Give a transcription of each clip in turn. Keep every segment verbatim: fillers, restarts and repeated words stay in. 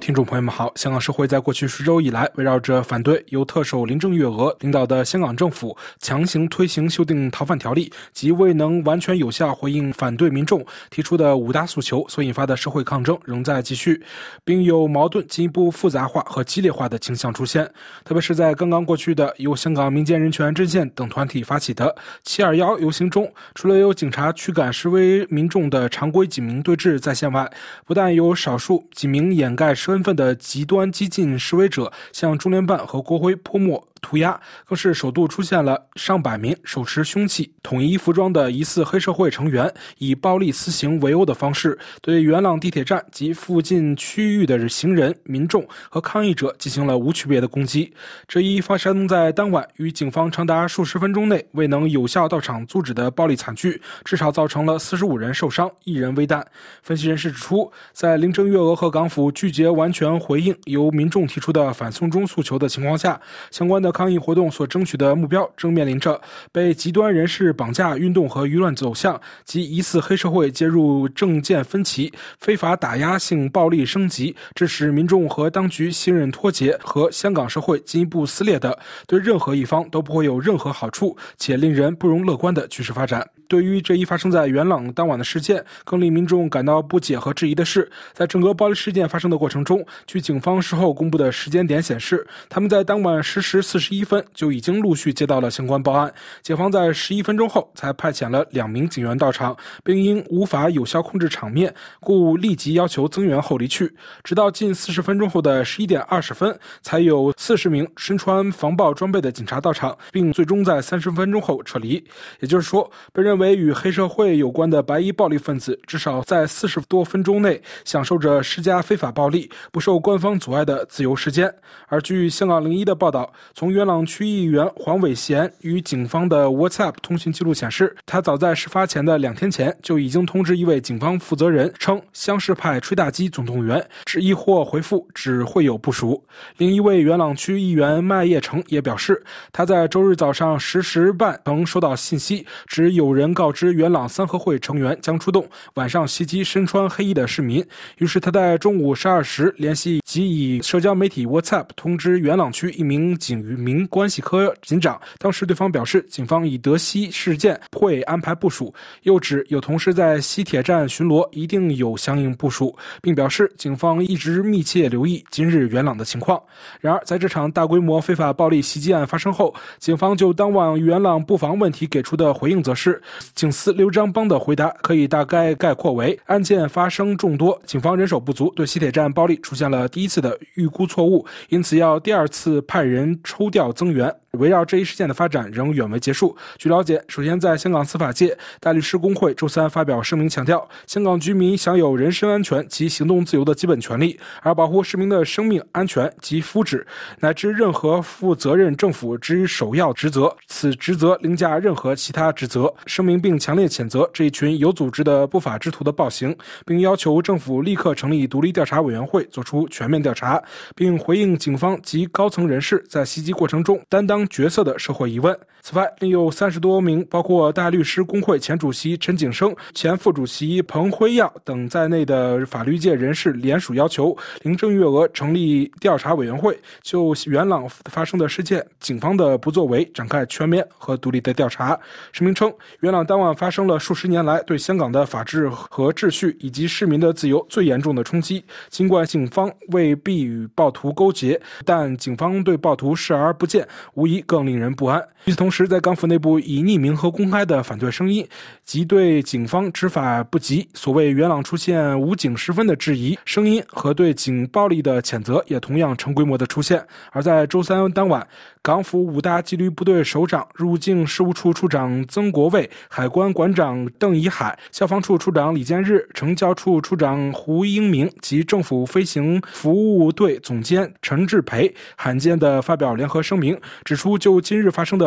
听众朋友们好，香港社会在过去十周以来，围绕着反对由特首林郑月娥领导的香港政府强行推行修订逃犯条例及未能完全有效回应反对民众提出的五大诉求所引发的社会抗争仍在继续，并有矛盾进一步复杂化和激烈化的倾向出现。特别是在刚刚过去的由香港民间人权阵线等团体发起的七二一游行中，除了有警察驱赶示威民众的常规警民对峙在线外，不但有少数几名掩盖身份的极端激进示威者向中联办和国徽泼墨涂鸦，更是首度出现了上百名手持凶器、统一服装的疑似黑社会成员，以暴力私刑围殴的方式，对元朗地铁站及附近区域的行人、民众和抗议者进行了无区别的攻击。这一发生在当晚，与警方长达数十分钟内未能有效到场阻止的暴力惨剧，至少造成了四十五人受伤，一人危殆。分析人士指出，在林郑月娥和港府拒绝完全回应由民众提出的反送中诉求的情况下，相关的抗议活动所争取的目标正面临着被极端人士绑架运动和舆论走向及疑似黑社会介入政见分歧、非法打压性暴力升级，致使民众和当局信任脱节和香港社会进一步撕裂的，对任何一方都不会有任何好处且令人不容乐观的趋势发展。对于这一发生在元朗当晚的事件，更令民众感到不解和质疑的是，在整个暴力事件发生的过程中，据警方事后公布的时间点显示，他们在当晚十时四十一分就已经陆续接到了相关报案，警方在十一分钟后才派遣了两名警员到场，并因无法有效控制场面，故立即要求增援后离去。直到近四十分钟后的十一点二十分，才有四十名身穿防暴装备的警察到场，并最终在三十分钟后撤离。也就是说，被认为与黑社会有关的白衣暴力分子至少在四十多分钟内享受着施加非法暴力、不受官方阻碍的自由时间。而据香港零一的报道，从元朗区议员黄伟贤与警方的 WhatsApp 通讯记录显示，他早在事发前的两天前就已经通知一位警方负责人，称乡事派吹大机总动员只亦或回复只会有部署。另一位元朗区议员麦业成也表示，他在周日早上十时半曾收到信息，指有人告知元朗三合会成员将出动，晚上袭击身穿黑衣的市民。于是他在中午十二时联系及以社交媒体 WhatsApp 通知元朗区一名警与民关系科警长，当时对方表示警方已得悉事件，会安排部署，又指有同事在西铁站巡逻，一定有相应部署，并表示警方一直密切留意今日元朗的情况。然而在这场大规模非法暴力袭击案发生后，警方就当晚元朗布防问题给出的回应则是，警司刘章邦的回答可以大概概括为，案件发生众多，警方人手不足，对西铁站暴力出现了第一次的预估错误，因此要第二次派人抽调增援。围绕这一事件的发展仍远未结束。据了解，首先在香港司法界，大律师公会周三发表声明强调，香港居民享有人身安全及行动自由的基本权利，而保护市民的生命安全及福祉乃至任何负责任政府之首要职责，此职责凌驾任何其他职责。声明并强烈谴责这一群有组织的不法之徒的暴行，并要求政府立刻成立独立调查委员会做出全面调查，并回应警方及高层人士在袭击过程中担当角色的社会疑问。此外，另有三十多名包括大律师公会前主席陈景生、前副主席彭辉耀等在内的法律界人士联署要求林郑月娥成立调查委员会，就元朗发生的事件警方的不作为展开全面和独立的调查。声明称，元朗当晚发生了数十年来对香港的法治和秩序以及市民的自由最严重的冲击。尽管警方未必与暴徒勾结，但警方对暴徒视而不见，无疑更令人不安。与此同时，在港府内部以匿名和公开的反对声音及对警方执法不及、所谓元朗出现武警十分的质疑声音和对警暴力的谴责也同样成规模的出现。而在周三当晚，港府五大纪律部队首长、入境事务处处长曾国卫、海关馆长邓以海、消防处处长李建日、惩教处处长胡英明及政府飞行服务队总监陈志培罕见地发表联合声明，指出就今日发生的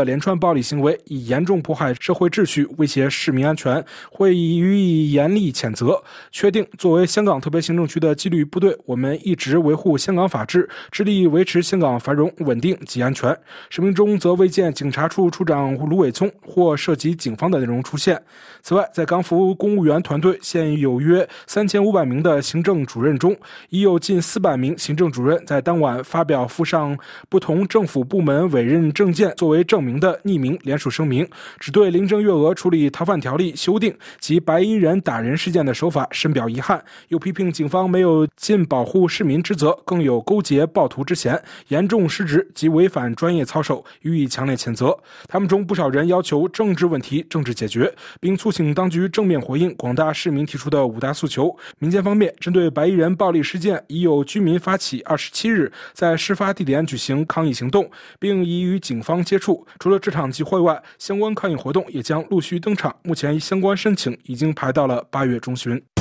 的连串暴力行为，以严重破坏社会秩序，威胁市民安全，会予以严厉谴责。确定，作为香港特别行政区的纪律部队，我们一直维护香港法治，致力维持香港繁荣、稳定及安全。声明中则未见警察处处长卢伟聪或涉及警方的内容出现。此外，在港府公务员团队现有约三千五百名的行政主任中，已有近四百名行政主任在当晚发表附上不同政府部门委任证件作为证明的匿名联署声明，只对林郑月娥处理逃犯条例修订及白衣人打人事件的手法深表遗憾，又批评警方没有尽保护市民之责，更有勾结暴徒之嫌，严重失职及违反专业操守，予以强烈谴责。他们中不少人要求政治问题政治解决，并促请当局正面回应广大市民提出的五大诉求。民间方面，针对白衣人暴力事件，已有居民发起二十七日在事发地点举行抗议行动，并已与警方接触。除了这场集会外，相关抗议活动也将陆续登场。目前相关申请已经排到了八月中旬。